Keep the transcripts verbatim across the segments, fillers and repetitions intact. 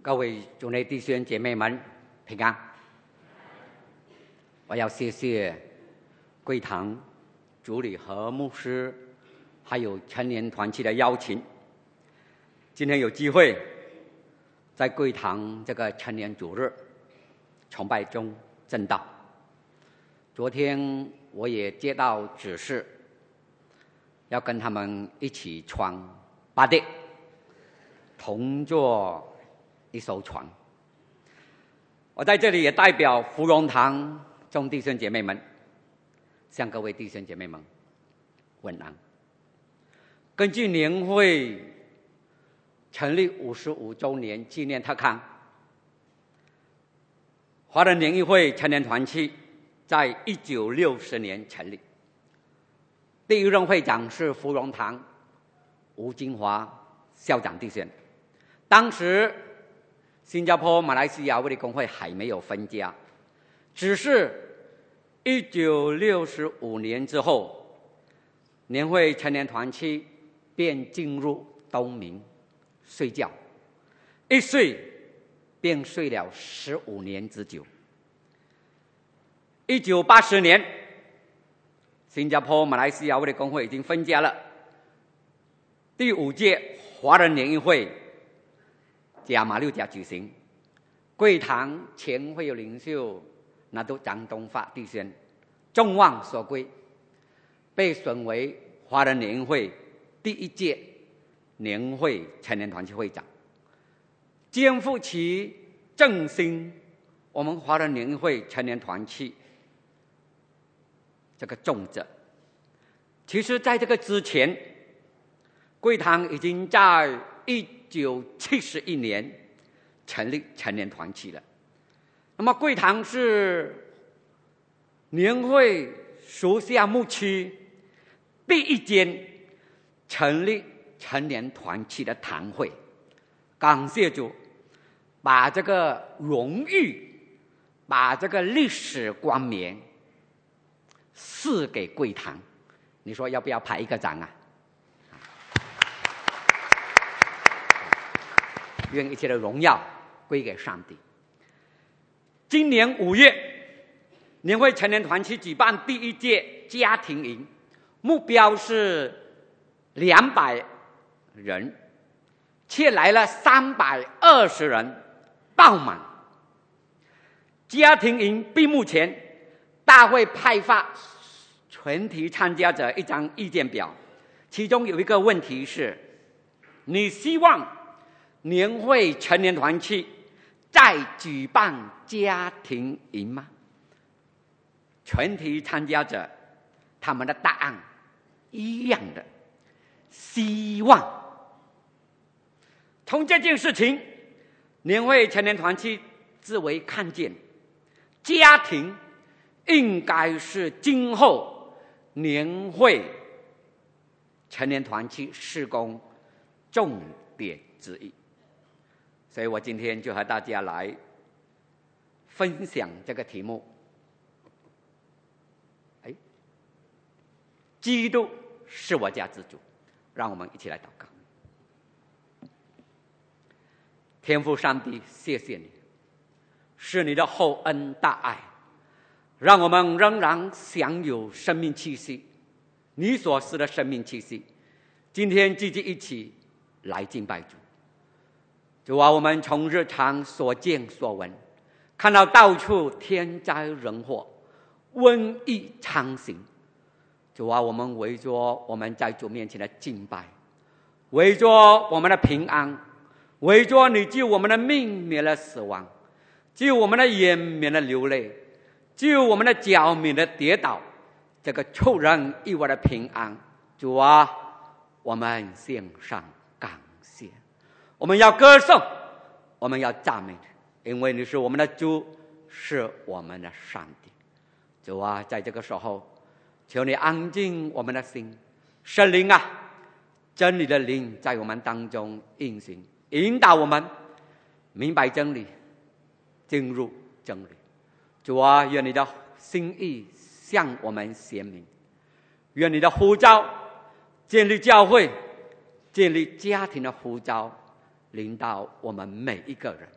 各位主内弟兄姐妹们平安。我要谢谢贵堂主理和牧师还有成年团契的邀请，今天有机会在贵堂这个成年主日崇拜中证道。昨天我也接到指示，要跟他们一起穿八队，同坐一艘船。我在这里也代表芙蓉堂众弟兄姐妹们，向各位弟兄姐妹们问安。根据年会成立五十五周年纪念特刊，华人联谊会成年团契在一九六十年成立，第一任会长是芙蓉堂吴金华校长弟兄。当时新加坡马来西亚卫理公会还没有分家，只是一九六五年之后，年会成年团契便进入冬眠睡觉，一睡便睡了十五年之久。一九八十年，新加坡马来西亚卫理公会已经分家了，第五届华人联谊会加马六甲举行，贵堂前会有领袖拿督张东发弟兄众望所归，被选为华人联谊会第一届年会成年团契会长，肩负起振兴我们华人联谊会成年团契这个重责。其实在这个之前，贵堂已经在一九七一年成立成年团契了。那么贵堂是年会属下牧区第一间成立成年团契的堂会，感谢主，把这个荣誉，把这个历史冠冕赐给贵堂。你说要不要拍一个掌啊？愿一切的荣耀归给上帝。今年五月，年会成年团契举办第一届家庭营，目标是两百人，却来了三百二十人，爆满。家庭营闭幕前，大会派发全体参加者一张意见表，其中有一个问题是：你希望年会成年团契再举办家庭营吗？全体参加者他们的答案一样的，希望。从这件事情，年会成年团契自为看见，家庭应该是今后年会成年团契事工重点之一。所以我今天就和大家来分享这个题目，哎，基督是我家之主。让我们一起来祷告。天父上帝，谢谢你，是你的厚恩大爱，让我们仍然享有生命气息，你所赐的生命气息。今天积极一起来敬拜主。主啊，我们从日常所见所闻，看到到处天灾人祸，瘟疫猖行。主啊，我们为着我们在主面前的敬拜，为着我们的平安，为着你救我们的命免了死亡，救我们的眼免了流泪，救我们的脚免了跌倒，这个出人意外的平安，主啊，我们献上感谢。我们要歌颂，我们要赞美你，因为你是我们的主，是我们的上帝。主啊，在这个时候，求你安静我们的心，圣灵啊，真理的灵在我们当中运行，引导我们明白真理，进入真理。主啊，愿你的心意向我们显明，愿你的呼召建立教会，建立家庭的呼召临到我们每一个人。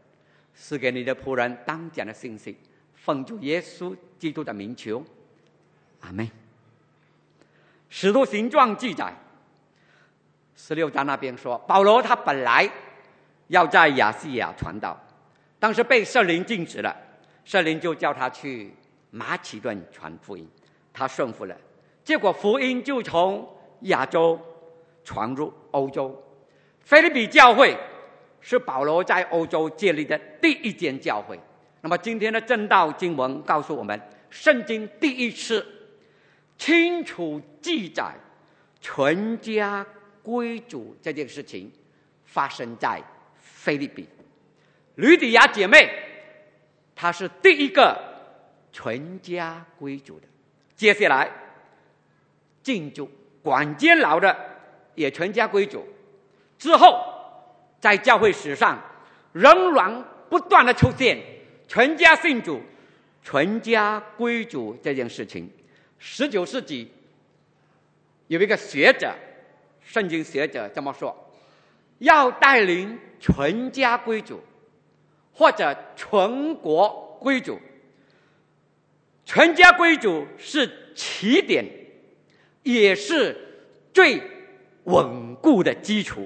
赐给你的仆人当讲的信息，奉主耶稣基督的名求，阿们。使徒行传记载，十六章那边说，保罗他本来要在亚细亚传道，当时被圣灵禁止了，圣灵就叫他去马其顿传福音，他顺服了，结果福音就从亚洲传入欧洲。腓立比教会是保罗在欧洲建立的第一间教会。那么今天的正道经文告诉我们，圣经第一次清楚记载全家归主这件事情发生在腓立比。吕底亚姐妹她是第一个全家归主的，接下来进驻管监牢的也全家归主，之后在教会史上仍然不断的出现全家信主全家归主这件事情。十九世纪有一个学者，圣经学者这么说，要带领全家归主或者全国归主，全家归主是起点，也是最稳固的基础。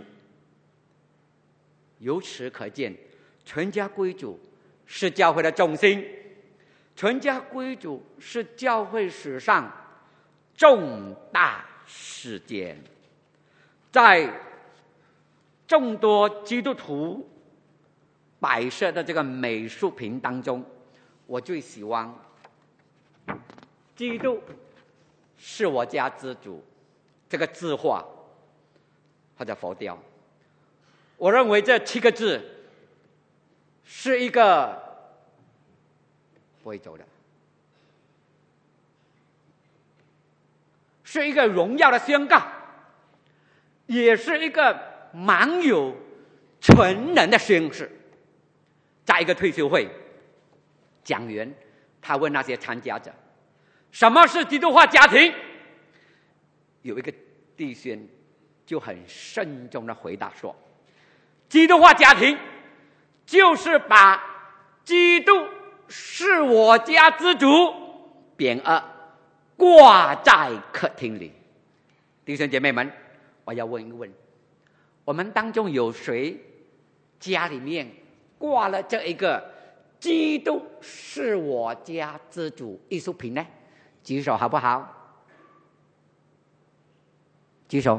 由此可见，全家归主是教会的重心，全家归主是教会史上重大事件。在众多基督徒摆设的这个美术品当中，我最喜欢基督是我家之主这个字画或者佛雕。我认为这七个字是一个不会走的，是一个荣耀的宣告，也是一个蛮有全能的宣誓。在一个退休会，讲员他问那些参加者，什么是基督化家庭？有一个弟兄就很慎重的回答说，基督化家庭就是把基督是我家之主匾额挂在客厅里。弟兄姐妹们，我要问一问，我们当中有谁家里面挂了这一个基督是我家之主艺术品呢？举手好不好？举手。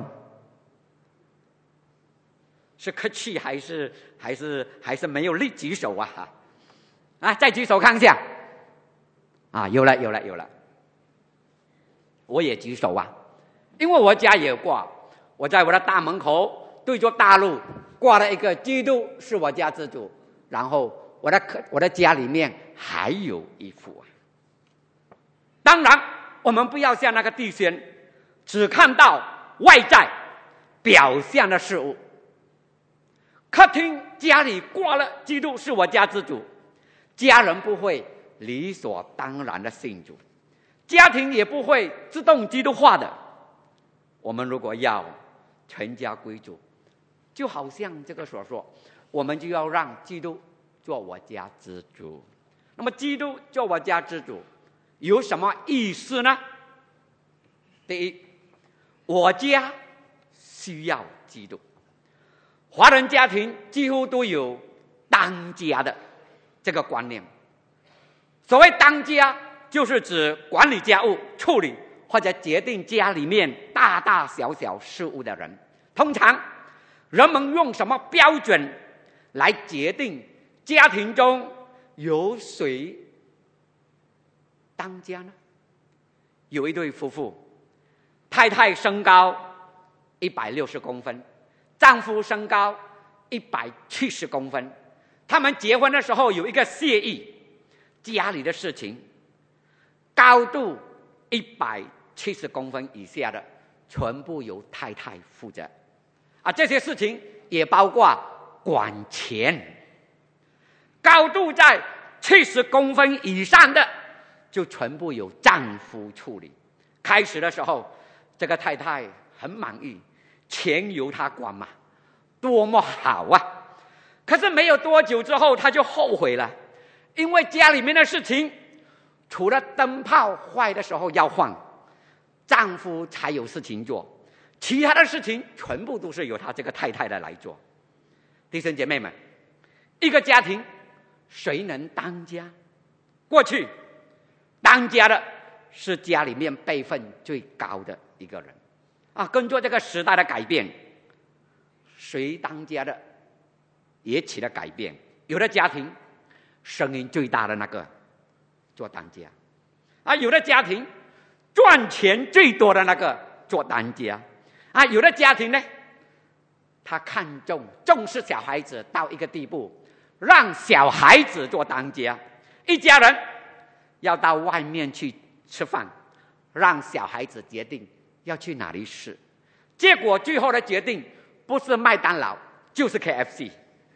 是客气还是还是还是没有力举手啊？啊，再举手看一下。啊，有了有了有了。我也举手啊，因为我家也挂，我在我的大门口对着大路挂了一个基督是我家之主，然后我的客我的家里面还有一幅啊。当然，我们不要像那个弟兄，只看到外在表象的事物。客厅家里挂了基督是我家之主，家人不会理所当然的信主，家庭也不会自动基督化的。我们如果要全家归主，就好像这个所说，我们就要让基督做我家之主。那么基督做我家之主有什么意思呢？第一，我家需要基督。华人家庭几乎都有当家的这个观念。所谓当家，就是指管理家务、处理或者决定家里面大大小小事务的人。通常人们用什么标准来决定家庭中由谁当家呢？有一对夫妇，太太身高一百六十公分，丈夫身高一百七十公分，他们结婚的时候有一个协议，家里的事情高度一百七十公分以下的全部由太太负责啊，这些事情也包括管钱。高度在七十公分以上的就全部由丈夫处理。开始的时候这个太太很满意，钱由他管嘛，多么好啊！ 可是没有多久之后，她就后悔了，因为家里面的事情，除了灯泡坏的时候要换，丈夫才有事情做，其他的事情全部都是由她这个太太的来做。弟兄姐妹们，一个家庭谁能当家？过去当家的是家里面辈分最高的一个人啊。跟着这个时代的改变，谁当家的也起了改变。有的家庭声音最大的那个做当家啊，有的家庭赚钱最多的那个做当家啊，有的家庭呢，他看重重视小孩子到一个地步，让小孩子做当家。一家人要到外面去吃饭，让小孩子决定要去哪里吃，结果最后的决定不是麦当劳就是 K F C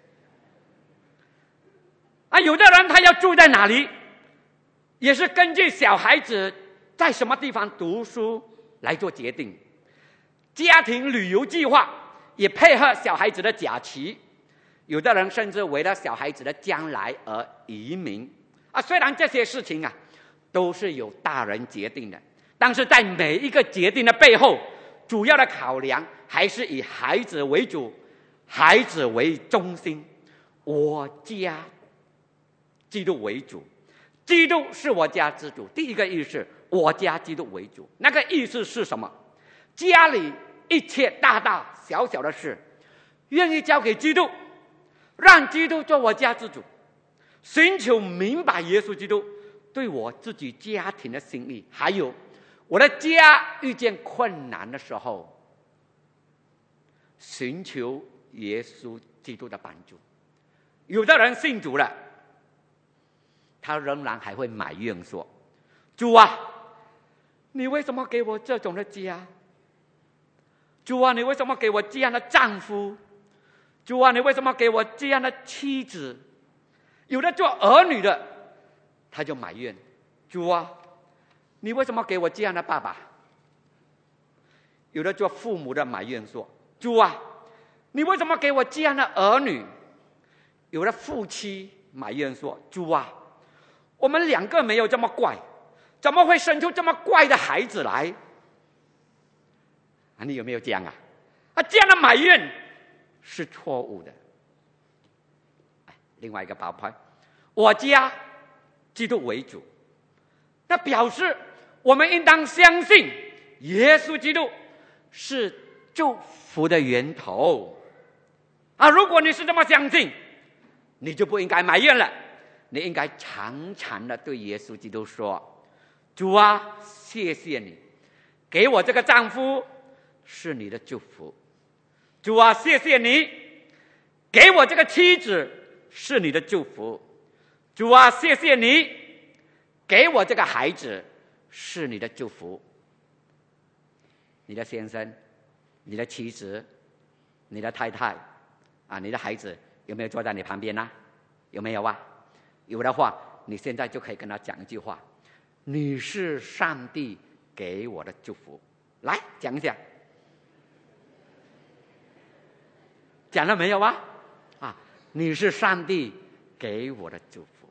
啊。有的人他要住在哪里，也是根据小孩子在什么地方读书来做决定。家庭旅游计划也配合小孩子的假期，有的人甚至为了小孩子的将来而移民啊。虽然这些事情啊都是由大人决定的，但是在每一个决定的背后，主要的考量还是以孩子为主，孩子为中心，我家基督为主，基督是我家之主。第一个意思，我家基督为主，那个意思是什么？家里一切大大小小的事，愿意交给基督，让基督做我家之主，寻求明白耶稣基督对我自己家庭的心意，还有我的家遇见困难的时候，寻求耶稣基督的帮助。有的人信主了，他仍然还会埋怨说，主啊，你为什么给我这种的家？主啊，你为什么给我这样的丈夫？主啊，你为什么给我这样的妻子？有的做儿女的，他就埋怨，主啊，你为什么给我这样的爸爸？有的做父母的埋怨说，主啊，你为什么给我这样的儿女？有的夫妻埋怨说，主啊，我们两个没有这么怪，怎么会生出这么怪的孩子来？啊，你有没有这样啊？啊，这样的埋怨是错误的。另外一个宝牌，我家基督为主，那表示我们应当相信耶稣基督是祝福的源头啊！如果你是这么相信，你就不应该埋怨了，你应该常常的对耶稣基督说，主啊，谢谢你给我这个丈夫是你的祝福，主啊，谢谢你给我这个妻子是你的祝福，主啊，谢谢你给我这个孩子是你的祝福。你的先生，你的妻子，你的太太啊，你的孩子有没有坐在你旁边呢？有没有啊？有的话，你现在就可以跟他讲一句话，你是上帝给我的祝福。来讲一下，讲了没有啊？啊，你是上帝给我的祝福。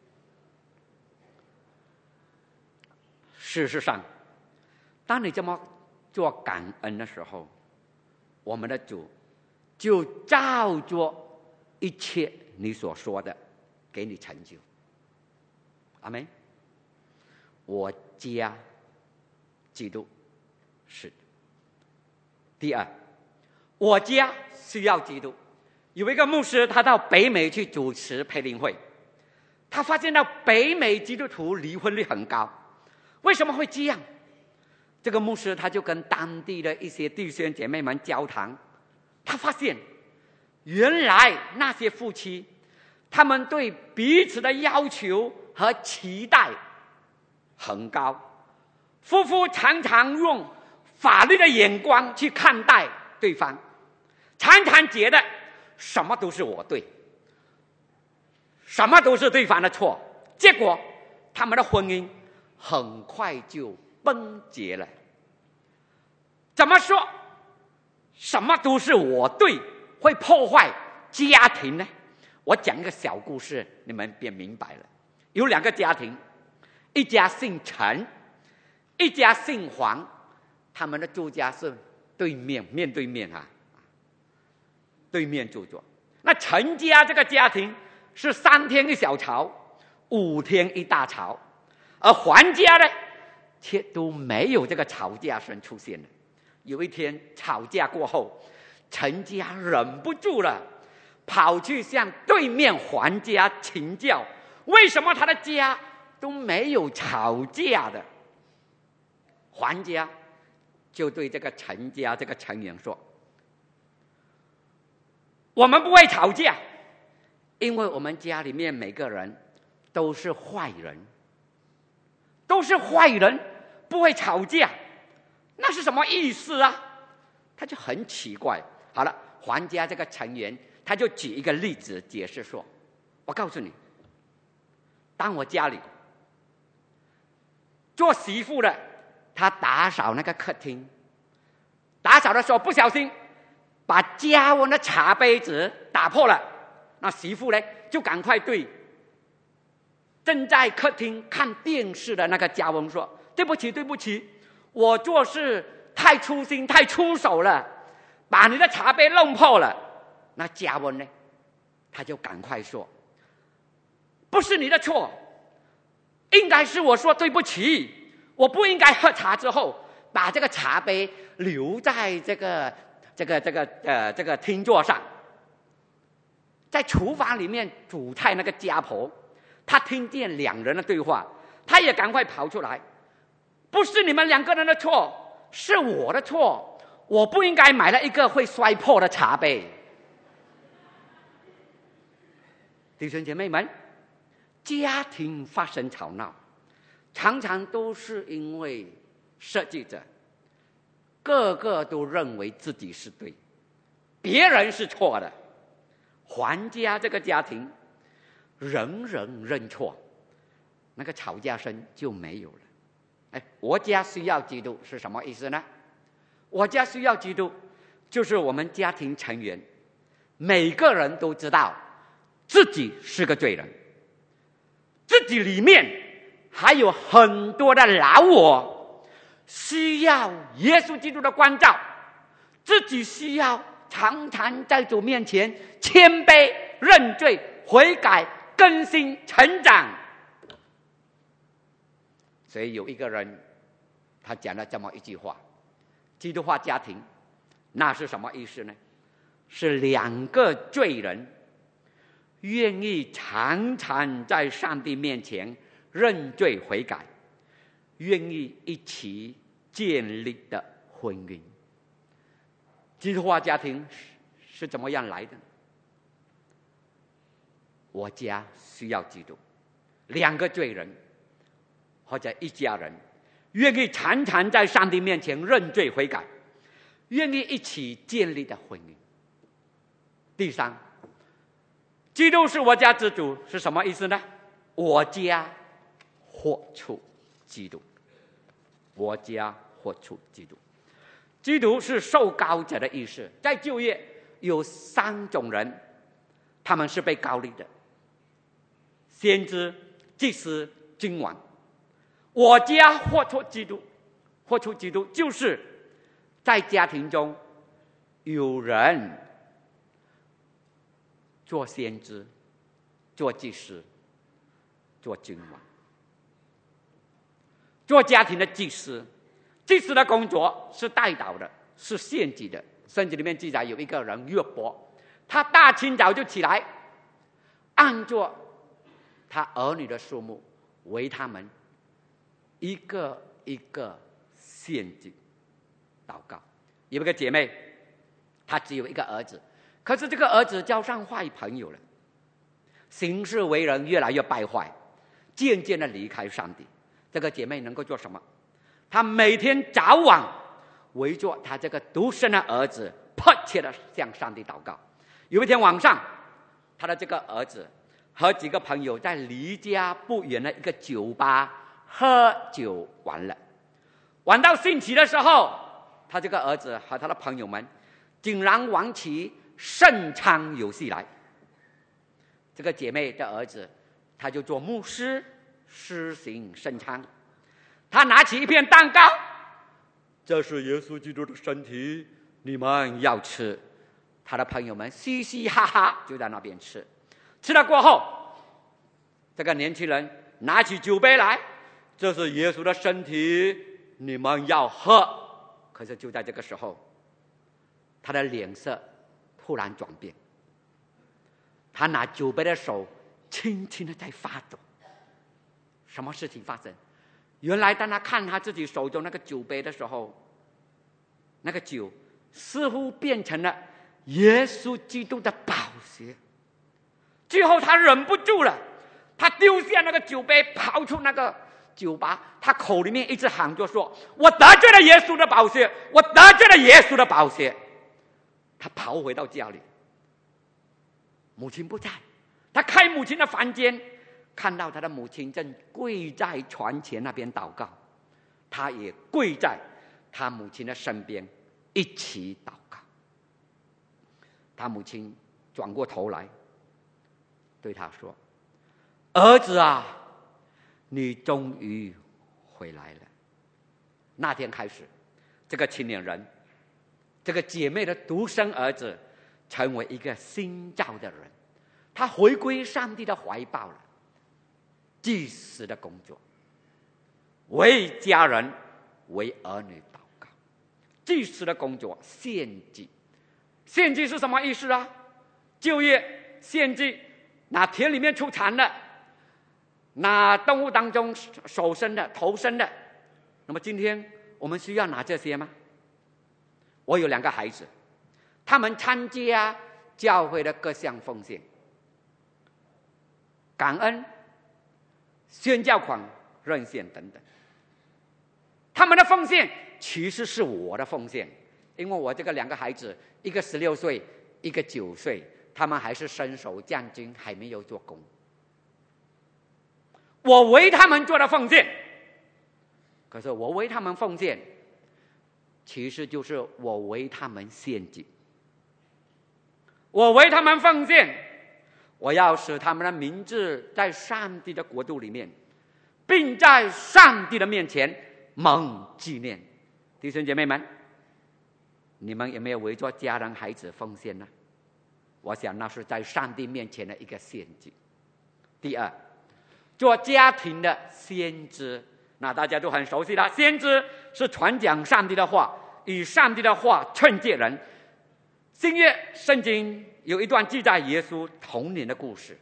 事实上，当你这么做感恩的时候，我们的主就照着一切你所说的给你成就。阿们。我家基督是。第二，我家需要基督。有一个牧师，他到北美去主持培灵会，他发现到北美基督徒离婚率很高。为什么会这样？这个牧师他就跟当地的一些弟兄姐妹们交谈，他发现原来那些夫妻，他们对彼此的要求和期待很高，夫妇常常用法律的眼光去看待对方，常常觉得什么都是我对，什么都是对方的错，结果他们的婚姻很快就崩解了。怎么说什么都是我对会破坏家庭呢？ 我讲一个小故事，你们便明白了。有两个家庭，一家姓陈，一家姓黄，他们的住家是对面，面对面啊，对面住着。那陈家这个家庭是三天一小吵，五天一大吵，而黄家呢，却都没有这个吵架声出现了。有一天吵架过后，陈家忍不住了，跑去向对面黄家请教，为什么他的家都没有吵架的？黄家就对这个陈家这个成员说：我们不会吵架，因为我们家里面每个人都是坏人，都是坏人，不会吵架，那是什么意思啊？他就很奇怪。好了，黄家这个成员他就举一个例子解释说：我告诉你，当我家里做媳妇的，他打扫那个客厅，打扫的时候不小心把加温的茶杯子打破了，那媳妇呢就赶快对正在客厅看电视的那个加温说：对不起对不起，我做事太粗心太出手了，把你的茶杯弄破了。那加温呢，他就赶快说：不是你的错，应该是我说对不起，我不应该喝茶之后把这个茶杯留在这个这个这个呃这个厅座上。在厨房里面煮菜那个家婆，她听见两人的对话，她也赶快跑出来：不是你们两个人的错，是我的错，我不应该买了一个会摔破的茶杯。弟兄姐妹们，家庭发生吵闹，常常都是因为设计者个个都认为自己是对，别人是错的。黄家这个家庭人人认错，那个吵架声就没有了。哎，我家需要基督是什么意思呢？我家需要基督就是我们家庭成员每个人都知道自己是个罪人，自己里面还有很多的老我需要耶稣基督的关照，自己需要常常在主面前谦卑认罪悔改更新成长。所以有一个人他讲了这么一句话：基督化家庭那是什么意思呢？是两个罪人愿意常常在上帝面前认罪悔改，愿意一起建立的婚姻。基督化家庭是怎么样来的？我家需要基督，两个罪人或者一家人愿意常常在上帝面前认罪悔改，愿意一起建立的婚姻。第三，基督是我家之主是什么意思呢？我家活出基督，我家活出基督。基督是受膏者的意思。在旧约有三种人，他们是被膏立的：先知、祭司、君王。我家活出基督，活出基督就是在家庭中有人做先知、做祭司、做君王。做家庭的祭司，祭司的工作是代祷的，是献祭的。圣经里面记载有一个人约伯，他大清早就起来，按着他儿女的数目为他们一个一个献祭祷告。有一个姐妹，她只有一个儿子，可是这个儿子交上坏朋友了，行事为人越来越败坏，渐渐的离开上帝。这个姐妹能够做什么？她每天早晚围着她这个独生的儿子迫切的向上帝祷告。有一天晚上，她的这个儿子和几个朋友在离家不远的一个酒吧喝酒完了，玩到兴起的时候，他这个儿子和他的朋友们竟然玩起圣餐游戏来。 这个姐妹的儿子，他就做牧师，施行圣餐。他拿起一片蛋糕，这是耶稣基督的身体，你们要吃。他的朋友们嘻嘻哈哈就在那边吃。吃了过后，这个年轻人拿起酒杯来，这是耶稣的身体，你们要喝。可是就在这个时候，他的脸色突然转变，他拿酒杯的手轻轻的在发抖。什么事情发生？原来当他看他自己手中那个酒杯的时候，那个酒似乎变成了耶稣基督的宝血。最后他忍不住了，他丢下那个酒杯，跑出那个酒吧，他口里面一直喊着说：我得罪了耶稣的宝血，我得罪了耶稣的宝血。他跑回到家里，母亲不在，他开母亲的房间，看到他的母亲正跪在床前那边祷告，他也跪在他母亲的身边一起祷告。他母亲转过头来对他说：儿子啊，你终于回来了。那天开始，这个青年人，这个姐妹的独生儿子，成为一个新造的人，他回归上帝的怀抱了。祭司的工作，为家人为儿女祷告。祭司的工作，献祭。献祭是什么意思啊？就业献祭，拿田里面出产的，拿动物当中手生的头生的。那么今天我们需要拿这些吗？我有两个孩子，他们参加教会的各项奉献，感恩、宣教款、任献等等。他们的奉献其实是我的奉献，因为我这个两个孩子，一个十六岁，一个九岁，他们还是伸手将军，还没有做工。我为他们做的奉献，可是我为他们奉献，其实就是我为他们献祭。我为他们奉献，我要使他们的名字在上帝的国度里面，并在上帝的面前蒙纪念。弟兄姐妹们，你们有没有为做家人孩子奉献呢？我想那是在上帝面前的一个献祭。第二，做家庭的先知，那大家都很熟悉了。先知是传讲上帝的话，以上帝的话劝诫人。新约圣经有一段记载耶稣童年的故事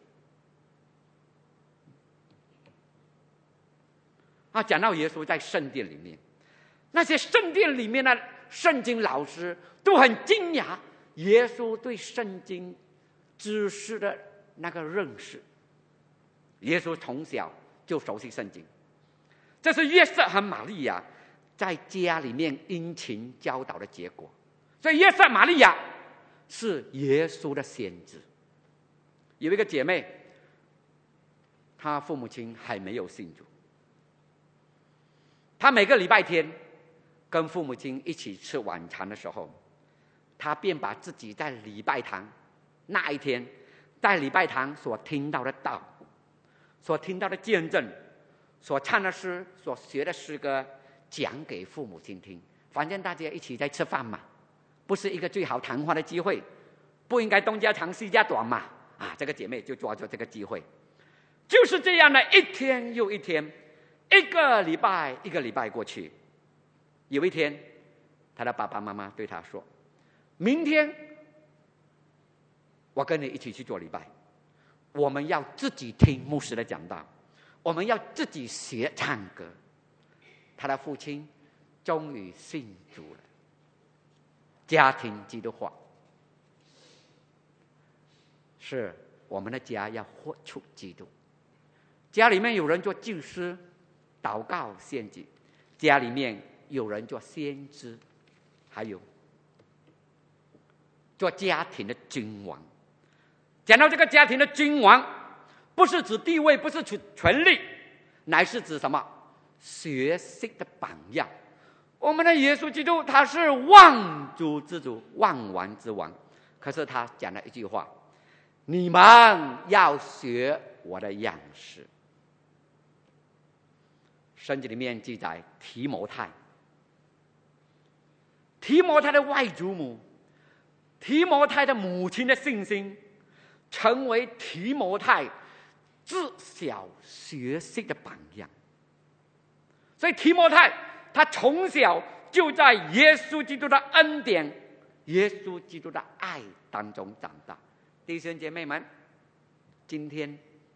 啊，讲到耶稣在圣殿里面，那些圣殿里面的圣经老师都很惊讶耶稣对圣经知识的那个认识。耶稣从小就熟悉圣经，这是约瑟和玛利亚在家里面殷勤教导的结果。所以约瑟玛利亚是耶稣的先知。有一个姐妹，她父母亲还没有信主，她每个礼拜天跟父母亲一起吃晚餐的时候，她便把自己在礼拜堂那一天在礼拜堂所听到的道，所听到的见证，所唱的诗，所学的诗歌讲给父母亲听。反正大家一起在吃饭嘛，不是一个最好谈话的机会，不应该东家长西家短嘛。啊，这个姐妹就抓住这个机会，就是这样的一天又一天，一个礼拜一个礼拜过去。有一天，她的爸爸妈妈对她说：明天我跟你一起去做礼拜，我们要自己听牧师的讲道，我们要自己学唱歌。他的父亲终于信主了。家庭基督化是我们的家要活出基督。家里面有人做祭司，祷告献祭；家里面有人做先知，还有做家庭的君王。讲到这个家庭的君王，不是指地位，不是指权力，乃是指什么？学习的榜样。我们的耶稣基督他是万主之主，万王之王，可是他讲了一句话： 你们要学我的样式。圣经里面记载提摩太，提摩太的外祖母，提摩太的母亲的信心，成为提摩太自小学习的榜样。所以提摩太他从小就在耶稣基督的恩典、耶稣基督的爱当中长大。弟兄姐妹们，今天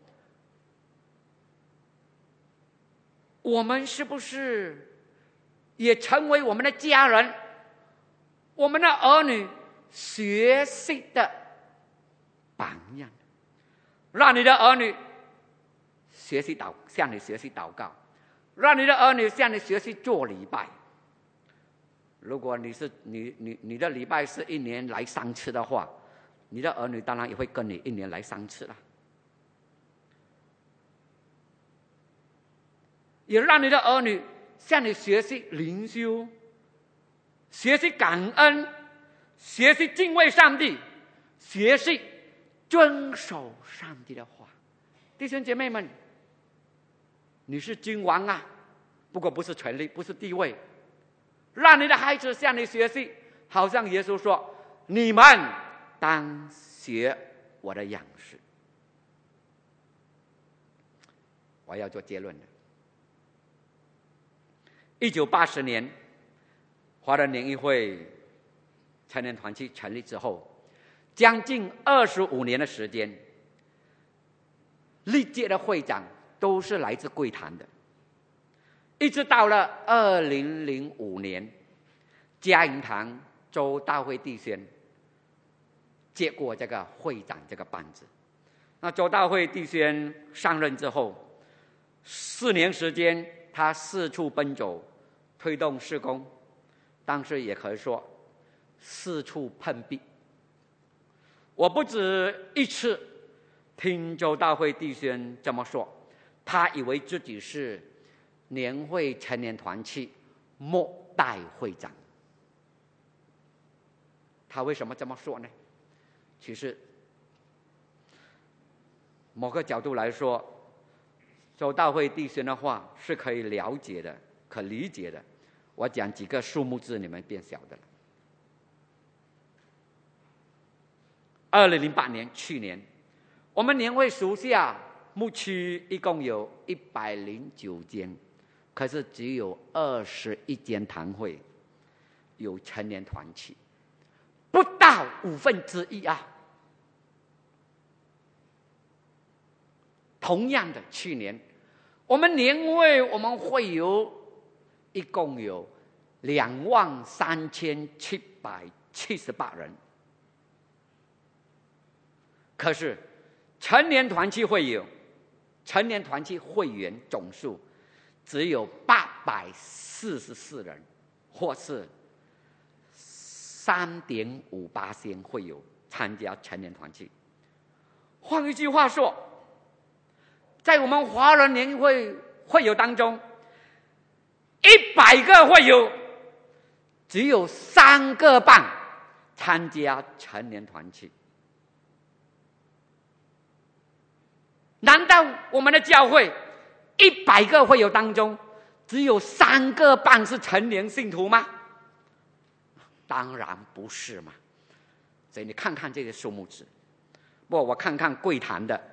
我们是不是也成为我们的家人、我们的儿女学习的榜样？让你的儿女学习祷，向你学习祷告，让你的儿女向你学习做礼拜。如果你是你你你的礼拜是一年来三次的话，你的儿女当然也会跟你一年来三次了。也让你的儿女向你学习灵修，学习感恩，学习敬畏上帝，学习遵守上帝的话。弟兄姐妹们，你是君王啊，不过不是权力，不是地位。让你的孩子向你学习，好像耶稣说：“你们当学我的样式。”我要做结论了。一九八十年，华人联谊会成年团契成立之后，将近二十五年的时间，历届的会长都是来自贵堂的。一直到了二零零五年，嘉银堂周大会弟兄接过这个会长这个班子。那周大会弟兄上任之后，四年时间，他四处奔走，推动事工，但是也可以说四处碰壁。我不止一次听周大会弟兄这么说，他以为自己是年会成年团契末代会长。他为什么这么说呢？其实某个角度来说，周大会弟兄的话是可以了解的，可理解的。我讲几个数目字，你们便晓得了。二零零八年，去年，我们年会属下牧区一共有一百零九间，可是只有二十一间堂会有成年团契，不到五分之一啊。同样的，去年我们年会我们会有一共有两万三千七百七十八人，可是成年团契会友、成年团契会员总数只有八百四十四人，或是三点五八千会友参加成年团契。换一句话说，在我们华人年会会友当中，一百个会友只有三个半参加成年团契。难道我们的教会一百个会友当中只有三个半是成年信徒吗？当然不是嘛。所以你看看这些数目字，不过我看看贵堂的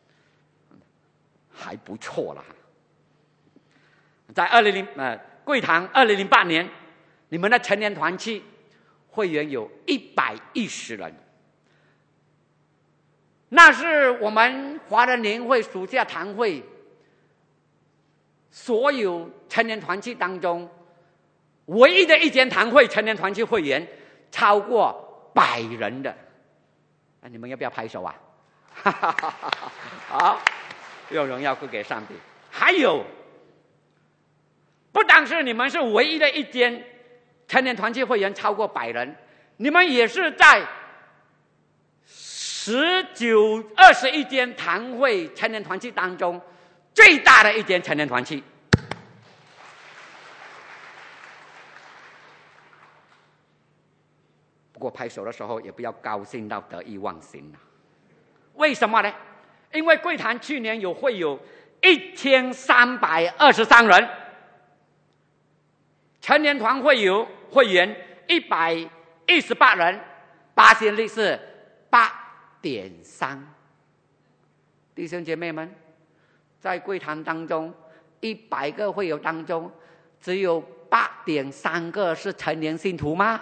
还不错了。在二零零呃贵堂二零零八年，你们的成年团契会员有一百一十人，那是我们华人年会属下堂会所有成年团契当中唯一的一间堂会成年团契会员超过百人的。那你们要不要拍手啊？好，用荣耀归给上帝。还有，不但是你们是唯一的一间成年团契会员超过百人，你们也是在十九、二十一间堂会成年团契当中最大的一间成年团契。不过拍手的时候也不要高兴到得意忘形了。 为什么呢？因为贵堂去年有会有一千三百二十三人，成年团会有会员一百一十八人，发现率是八点三。弟兄姐妹们，在贵堂当中，一百个会友当中，只有八点三个是成年信徒吗？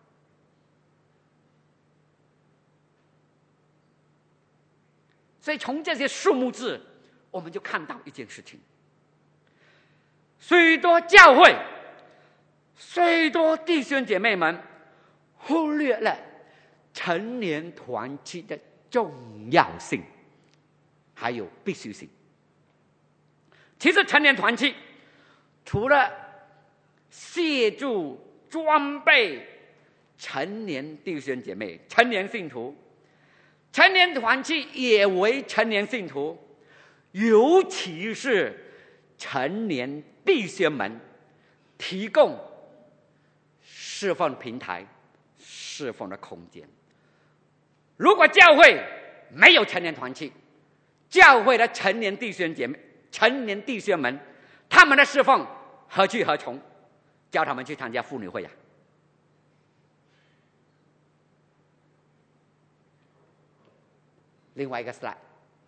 所以从这些数目字，我们就看到一件事情：许多教会、许多弟兄姐妹们忽略了成年团契的重要性，还有必须性。其实成年团契除了协助装备成年弟兄姐妹、成年信徒，成年团契也为成年信徒，尤其是成年弟兄们提供侍奉平台、侍奉的空间。如果教会没有成年团契，教会的成年弟兄姐妹、成年弟兄们，他们的侍奉何去何从？叫他们去参加妇女会啊！另外一个 slide，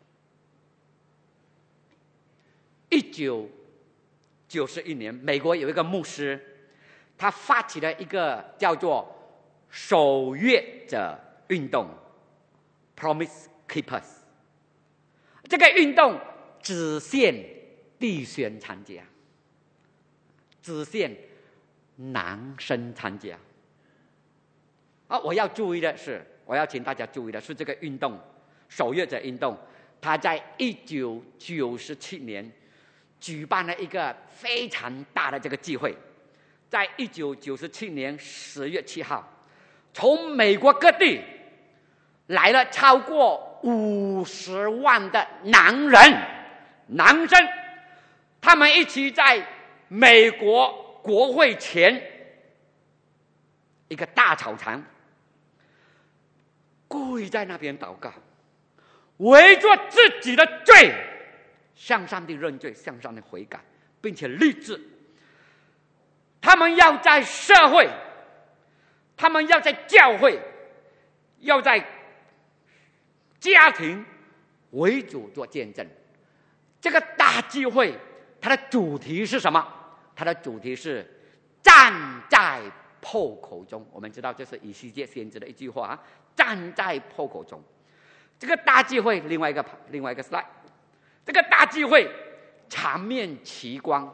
一九九一年，美国有一个牧师，他发起了一个叫做守约者运动 （Promise Keepers）。这个运动只限弟兄参加，只限男生参加。啊，我要注意的是，我要请大家注意的是，这个运动守约者运动，他在一九九七年举办了一个非常大的这个聚会，在一九九七年十月七号，从美国各地来了超过五十万的男人、男生，他们一起在美国国会前一个大草场跪在那边祷告，为着自己的罪向上帝认罪，向上帝悔改，并且立志，他们要在社会，他们要在教会，要在家庭为主做见证。这个大聚会它的主题是什么？它的主题是站在破口中。我们知道这是以西结先知的一句话，站在破口中。这个大聚会，另外一个另外一个 slide， 这个大聚会场面奇观，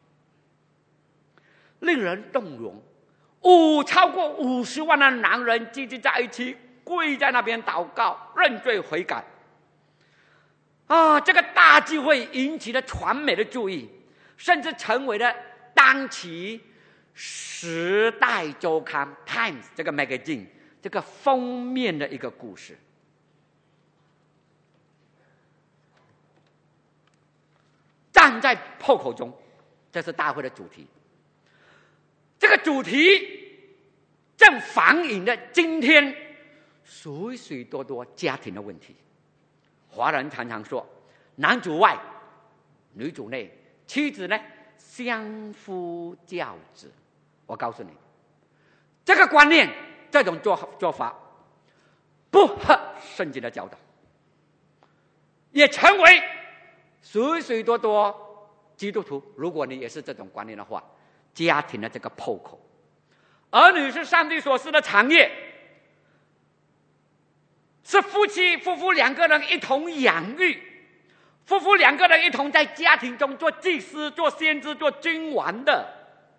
令人动容。五超过五十万的男人聚集在一起，跪在那边祷告、认罪悔改。啊，这个大聚会引起了传媒的注意，甚至成为了当期《时代周刊》Times 这个 magazine 这个封面的一个故事。站在破口中，这是大会的主题。这个主题正反映了今天许许多多家庭的问题。华人常常说，男主外，女主内，妻子呢相夫教子。我告诉你，这个观念，这种做做法，不合圣经的教导，也成为许许多多基督徒，如果你也是这种观念的话，家庭的这个破口。儿女是上帝所赐的产业，是夫妻夫妇两个人一同养育，夫妇两个人一同在家庭中做祭司、做先知、做君王的。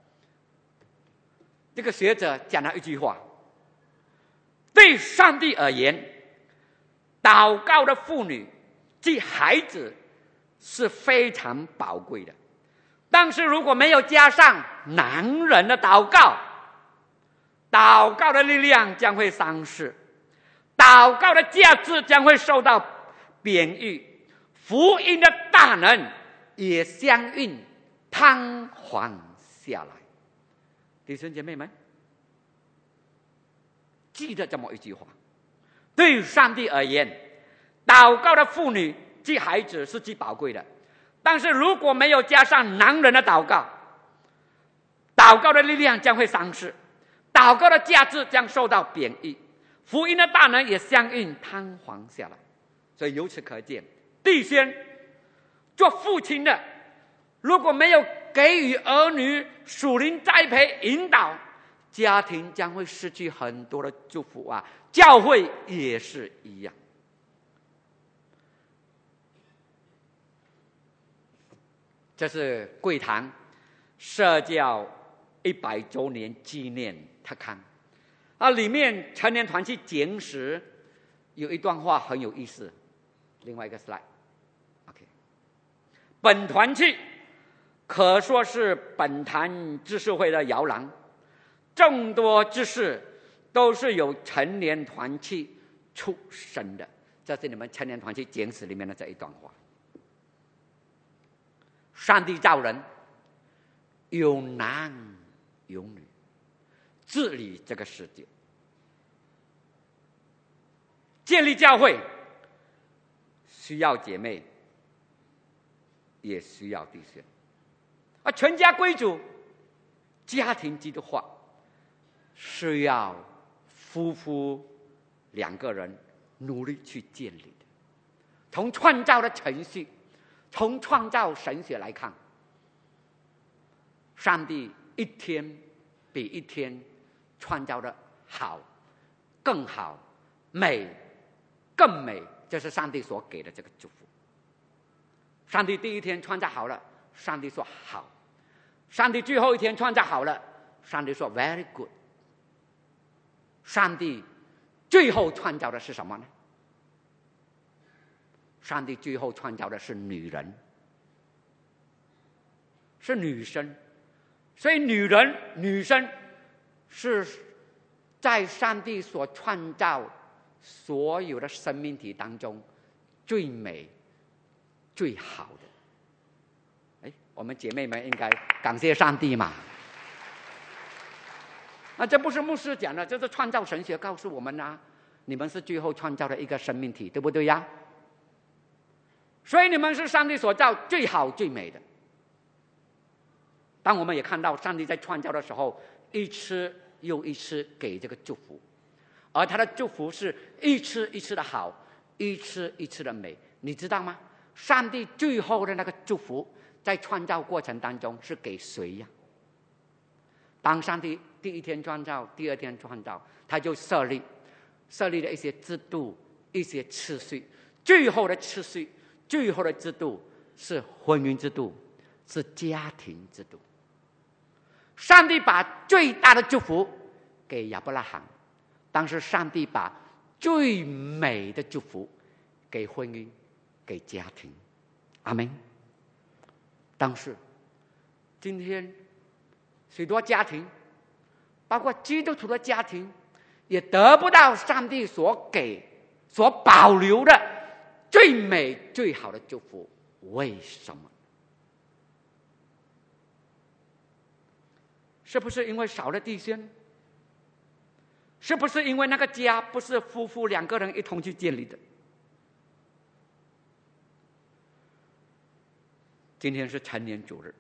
这个学者讲了一句话：对上帝而言，祷告的妇女即孩子是非常宝贵的，但是如果没有加上男人的祷告，祷告的力量将会丧失，祷告的价值将会受到贬义，福音的大能也相应瘫痪下来。弟兄姐妹们，记得这么一句话：对上帝而言， 祷告的妇女及孩子是极宝贵的，但是如果没有加上男人的祷告，祷告的力量将会丧失，祷告的价值将受到贬义，福音的大能也相应瘫痪下来。所以由此可见，弟兄做父亲的，如果没有给予儿女属灵栽培引导，家庭将会失去很多的祝福啊！教会也是一样。这是贵堂社教一百周年纪念特刊啊，里面成年团契简史有一段话很有意思。另外一个 slide，OK， 本团契可说是本坛知识会的摇篮，众多知识都是由成年团契出生的。这是你们成年团契简史里面的这一段话。上帝造人有男有女，治理这个世界，建立教会需要姐妹，也需要弟兄。而全家归主，家庭基督化是要夫妇两个人努力去建立的。从创造的程序，从创造神学来看，上帝一天比一天创造的好，更好，美，更美，这是上帝所给的这个祝福。上帝第一天创造好了，上帝说好；上帝最后一天创造好了，上帝说 very good。上帝最后创造的是什么呢？上帝最后创造的是女人，是女生。所以女人、女生是在上帝所创造所有的生命体当中最美、最好的。哎，我们姐妹们应该感谢上帝嘛。那这不是牧师讲的，这是创造神学告诉我们啊，你们是最后创造的一个生命体，对不对呀？所以你们是上帝所造最好最美的。当我们也看到上帝在创造的时候，一次又一次给这个祝福，而他的祝福是一次一次的好，一次一次的美，你知道吗？上帝最后的那个祝福在创造过程当中是给谁呀？当上帝第一天创造，第二天创造，他就设立设立了一些制度，一些次序，最后的次序，最后的制度是婚姻制度，是家庭制度。上帝把最大的祝福给亚伯拉罕，但是上帝把最美的祝福给婚姻，给家庭。阿们。但是今天许多家庭，包括基督徒的家庭，也得不到上帝所给、所保留的最美、最好的祝福。为什么？是不是因为少了弟兄？是不是因为那个家不是夫妇两个人一同去建立的？今天是成年主日，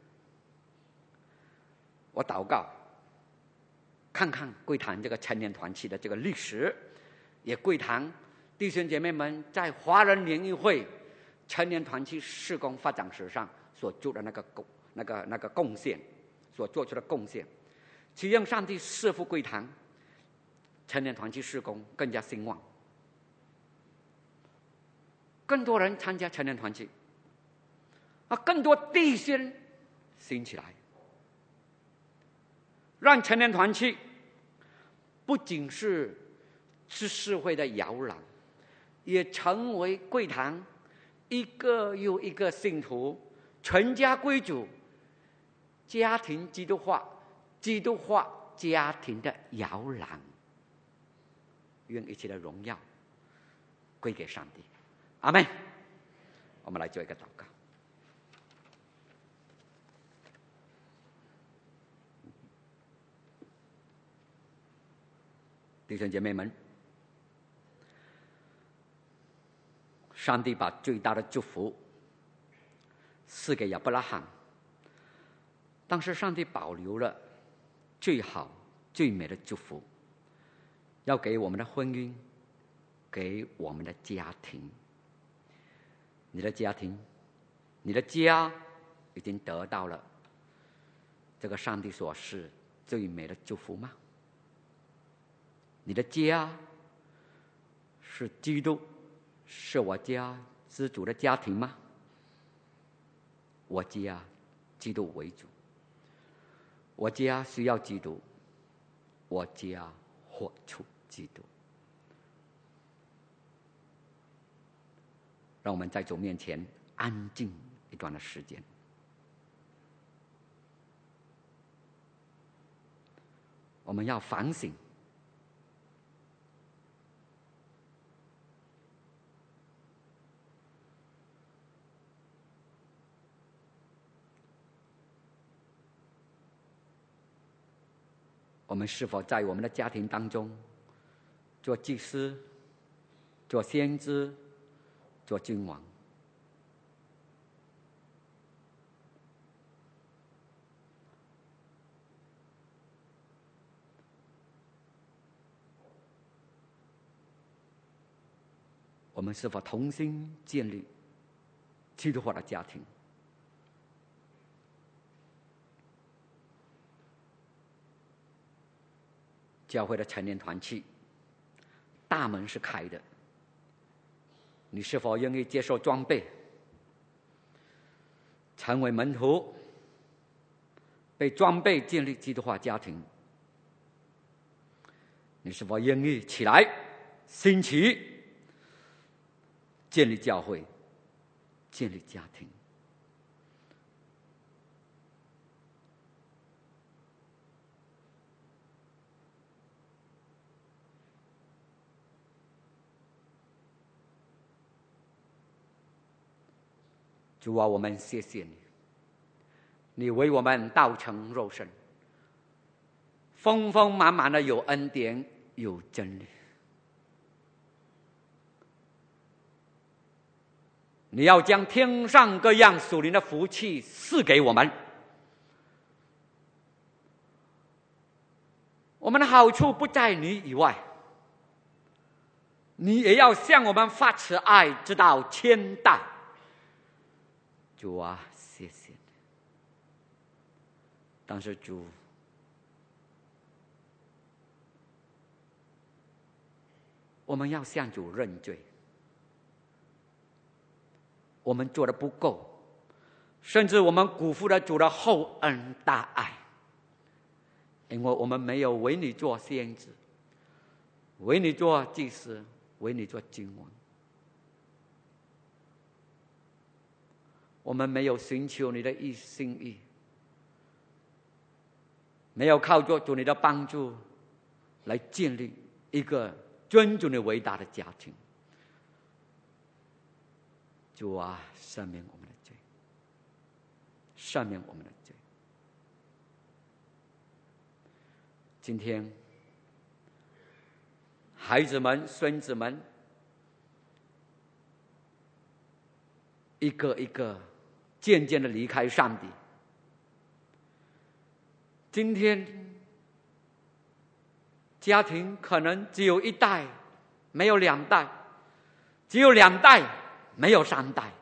我祷告，看看贵堂这个成年团契的这个历史，也贵堂弟兄姐妹们在华人联谊会成年团契事工发展史上所做的那个贡、那个、那个贡献，所做出的贡献，去让上帝赐福贵堂成年团契事工更加兴旺，更多人参加成年团契，啊，更多弟兄兴起来，让成年团契不仅是知识会的摇篮，也成为贵堂一个又一个信徒全家归主、家庭基督化、基督化家庭的摇篮。愿一切的荣耀归给上帝。阿们。我们来做一个祷告。弟兄姐妹们， 上帝把最大的祝福赐给亚伯拉罕，但是上帝保留了最好最美的祝福，要给我们的婚姻，给我们的家庭。你的家庭，你的家已经得到了这个上帝所示最美的祝福吗？你的家是基督是我家之主的家庭吗？我家基督为主，我家需要基督，我家活出基督。让我们在主面前安静一段的时间。我们要反省，我们是否在我们的家庭当中做祭司、做先知、做君王？我们是否同心建立基督化的家庭？教会的成年团契大门是开的，你是否愿意接受装备，成为门徒，被装备建立基督化家庭？你是否愿意起来兴起建立教会，建立家庭？主啊，我们谢谢你，你为我们道成肉身，丰丰满满的有恩典，有真理。你要将天上各样属灵的福气赐给我们，我们的好处不在你以外，你也要向我们发慈爱，直到千代。主啊，谢谢你。但是主，我们要向主认罪，我们做的不够，甚至我们辜负了主的厚恩大爱，因为我们没有为你做先知，为你做祭司，为你做君王。我们没有寻求你的意心意，没有靠着主你的帮助来建立一个尊重你伟大的家庭。主啊，赦免我们的罪，赦免我们的罪。今天孩子们、孙子们一个一个渐渐的离开上帝。今天家庭可能只有一代，没有两代；只有两代，没有三代。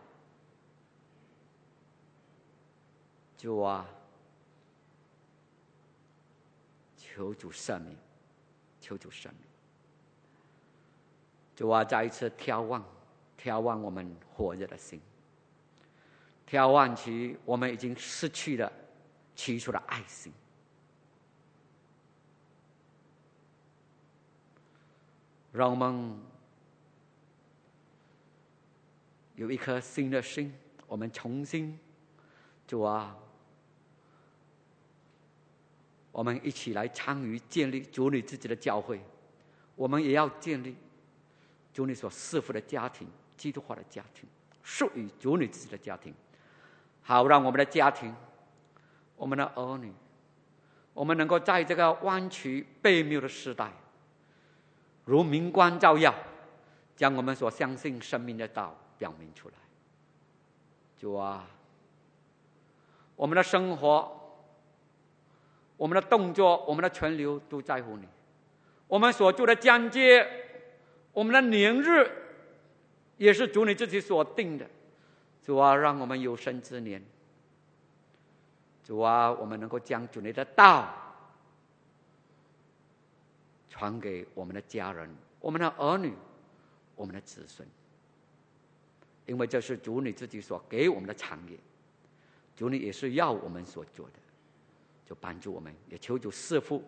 主啊，求主赦免，求主赦免。主啊，再一次眺望，眺望我们火热的心，眺望起我们已经失去了起初的爱心。让我们有一颗新的心，我们重新，主啊，我们一起来参与建立主你自己的教会，我们也要建立主你所赐福的家庭，基督化的家庭，属于主你自己的家庭，好让我们的家庭，我们的儿女，我们能够在这个弯曲悖谬的时代，如明光照耀，将我们所相信生命的道表明出来。主啊，我们的生活、我们的动作、我们的存留都在乎你。我们所住的疆界、我们的年日，也是主你自己所定的。主啊，让我们有生之年，主啊，我们能够将主你的道传给我们的家人、我们的儿女、我们的子孙，因为这是主你自己所给我们的产业，主你也是要我们所做的，就帮助我们，也求主赐福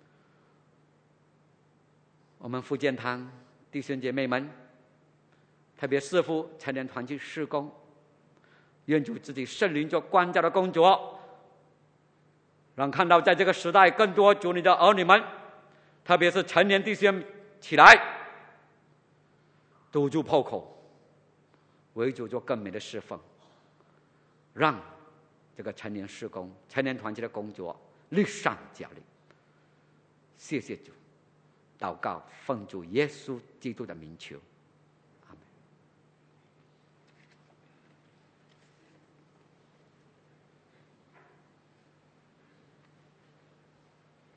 我们福建堂弟兄姐妹们，特别赐福青年团契事工，愿主自己圣灵做光照的工作，让看到在这个时代更多主你的儿女们，特别是成年弟兄起来，堵住破口，为主做更美的侍奉，让这个成年事工、成年团契的工作力上加力。谢谢主，祷告奉主耶稣基督的名求。